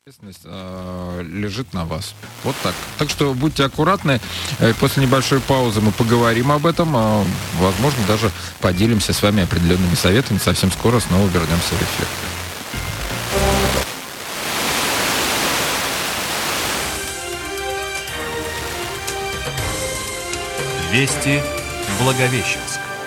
Ответственность лежит на вас. Вот так. Так что будьте аккуратны. После небольшой паузы мы поговорим об этом. Возможно, даже поделимся с вами определенными советами. Совсем скоро снова вернемся в эфир. Вести Благовещенск.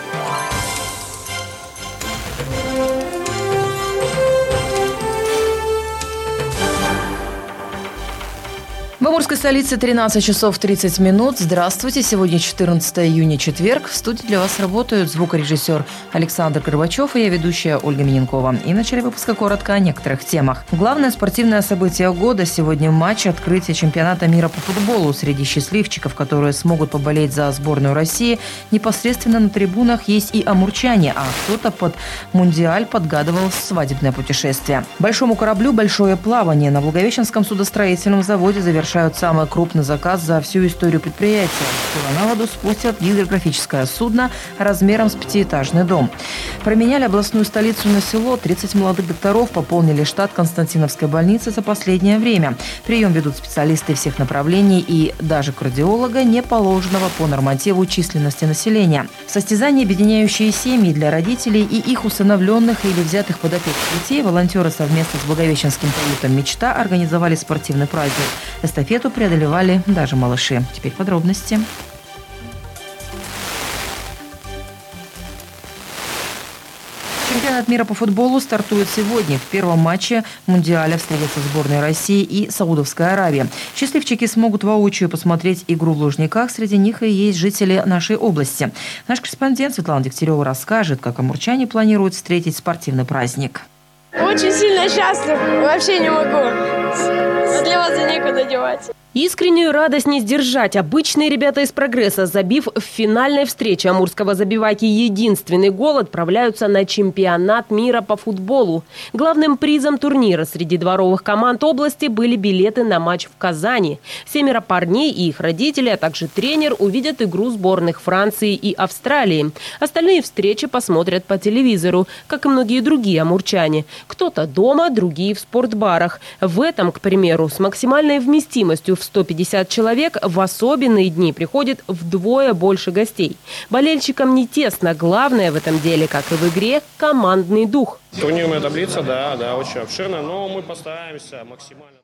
В амурской столице 13 часов 30 минут. Здравствуйте. Сегодня 14 июня, четверг. В студии для вас работают звукорежиссер Александр Горбачев и я, ведущая Ольга Миненкова. И в начале выпуска коротко о некоторых темах. Главное спортивное событие года сегодня матч открытия чемпионата мира по футболу. Среди счастливчиков, которые смогут поболеть за сборную России, непосредственно на трибунах есть и амурчане, а кто-то под мундиаль подгадывал свадебное путешествие. Большому кораблю большое плавание. На Благовещенском судостроительном заводе завершают самый крупный заказ за всю историю предприятия. Скоро на воду спустят гидрографическое судно размером с пятиэтажный дом. Променяли областную столицу на село. 30 молодых докторов пополнили штат Константиновской больницы за последнее время. Прием ведут специалисты всех направлений и даже кардиолога, не положенного по нормативу численности населения. Состязания, объединяющие семьи для родителей и их усыновленных или взятых под опеку детей, волонтеры совместно с Благовещенским приютом «Мечта» организовали спортивный праздник. Эстафету преодолевали даже малыши. Теперь подробности. Чемпионат мира по футболу стартует сегодня. В первом матче Мундиаля встретятся сборные России и Саудовская Аравия. Счастливчики смогут воочию посмотреть игру в Лужниках. Среди них и есть жители нашей области. Наш корреспондент Светлана Дегтярева расскажет, как амурчане планируют встретить спортивный праздник. Очень сильно счастлив. Вообще не могу. Для вас некуда девать. Искреннюю радость не сдержать. Обычные ребята из «Прогресса», забив в финальной встрече амурского забиваки единственный гол, отправляются на чемпионат мира по футболу. Главным призом турнира среди дворовых команд области были билеты на матч в Казани. 7 парней и их родители, а также тренер увидят игру сборных Франции и Австралии. Остальные встречи посмотрят по телевизору, как и многие другие амурчане. Кто-то дома, другие в спортбарах. В этом, к примеру, с максимальной вместимостью в 150 человек в особенные дни приходит вдвое больше гостей. Болельщикам не тесно. Главное в этом деле, как и в игре, командный дух. Турнирная таблица, да, очень обширная, но мы постараемся максимально.